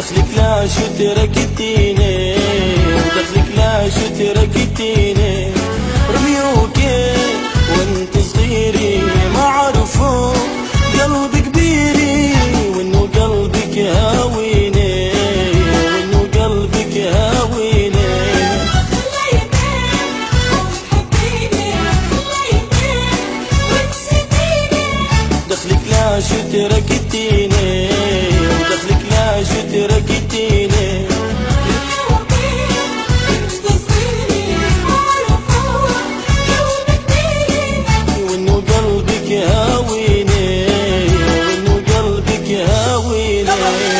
دخلك لا شو تركتيني، ودخلك لا شو تركتيني. رميوكي وانت صغيري ما عرفوا قلبي كبيري، وانه قلبك هاويني، وانه قلبك هاويني. دخلك لا شو تركتيني، ودخلك لا شو تركتيني. وانه قلبك هاويني، وانه قلبك هاويني.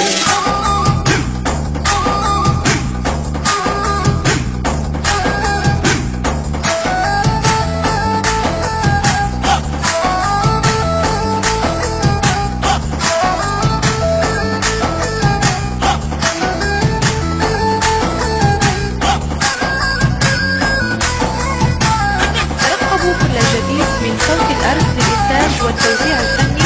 كل جديد من صوت الأرض للإنتاج والتوزيع الفني.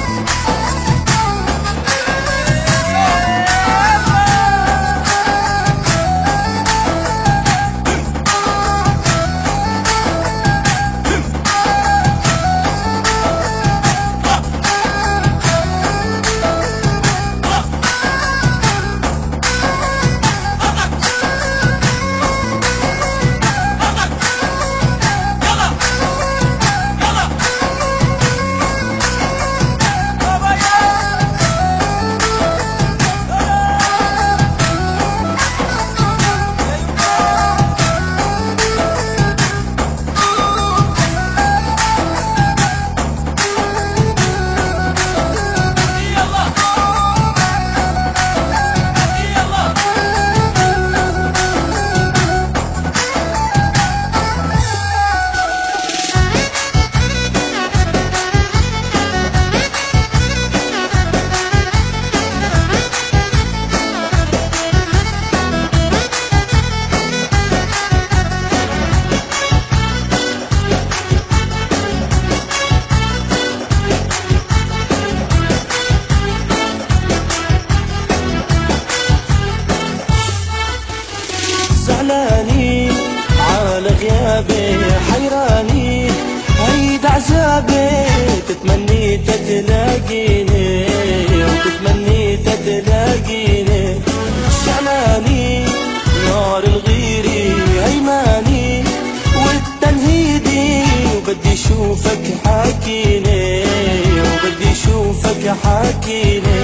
زعلاني على غيابي، حيراني هيد عذابي. تتمني تتلاقيني، وتتمني تتلاقيني. شعلاني نار الغيري هيماني والتنهيدي، وبدي شوفك حاكيني، وبدي شوفك حاكيني.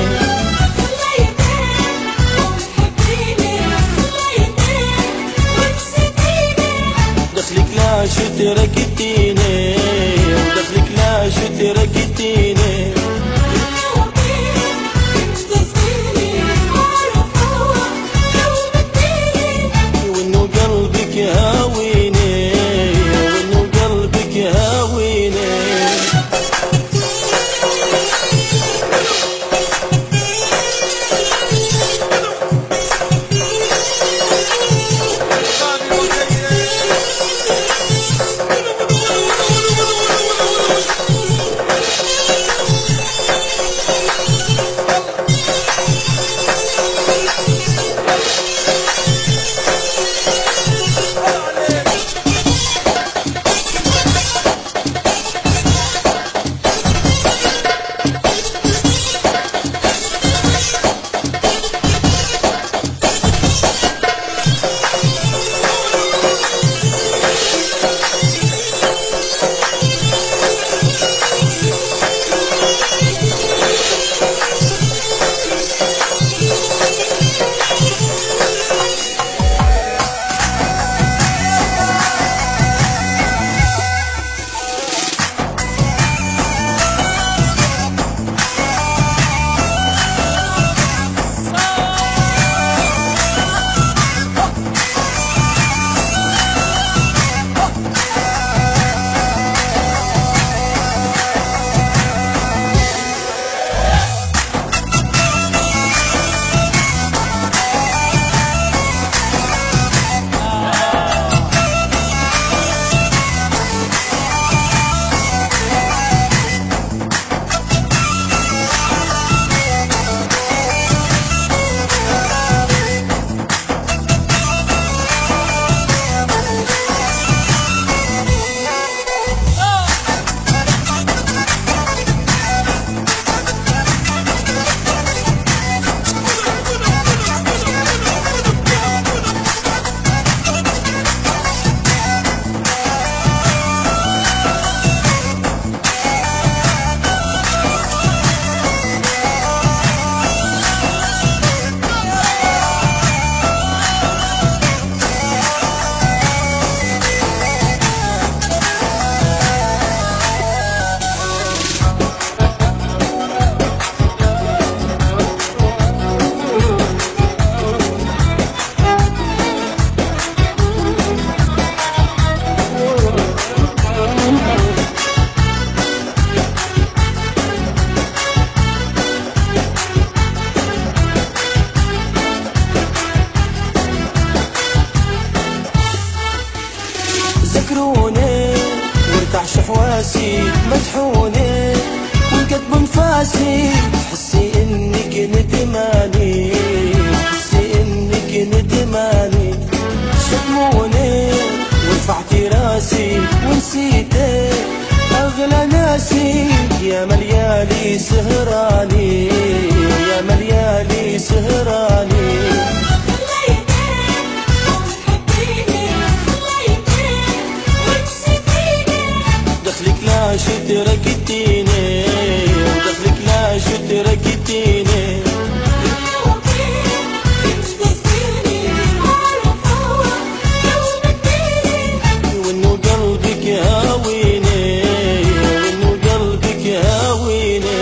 دخلك لا شو تركتيني، ودخلك لا شو تركتيني. وانه قلبك هاويني، وانه قلبك هاويني. مدحونة وقد بنفاسي تحسي انك ندماني، تحسي انك ندماني. شتموني ورفعتي راسي ونسيتي اغلى ناسي، يا مليالي سهراني، يا مليالي سهراني. دخلك لا شو تركتيني، ودخلك لا شو تركتيني. وانه قلبك هاويني، وانه قلبك هاويني.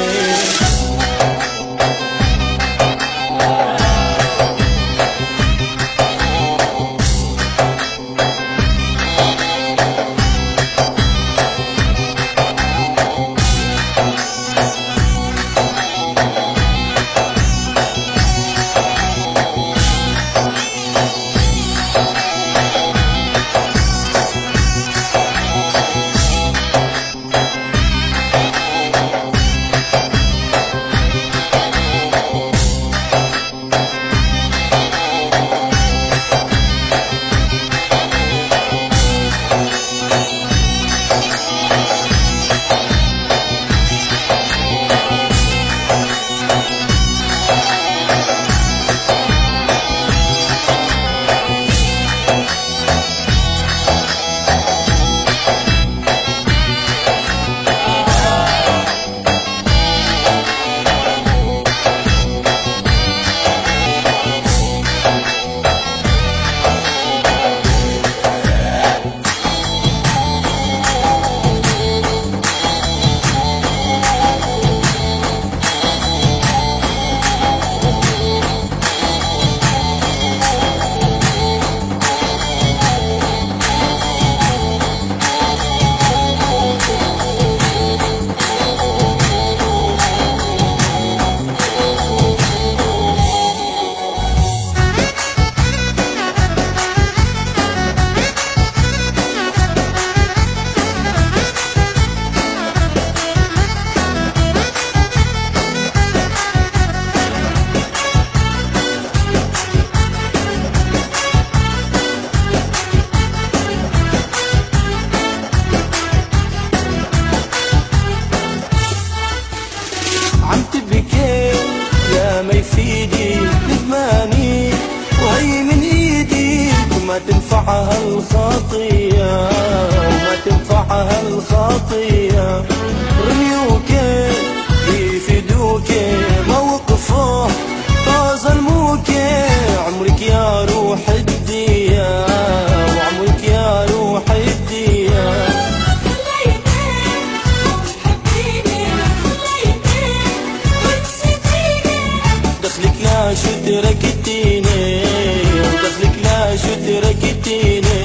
ما يفيدي ندماني وهي من ايدي، وما تنفعها الخطية، وما تنفعها الخطية. رميوكي بيفيدوكي موقفه ظلموكي، عمرك يا روح الدية، وعمرك يا روح الدية. دخلك لا شو تركتيني، ودخلك لا شو تركتيني.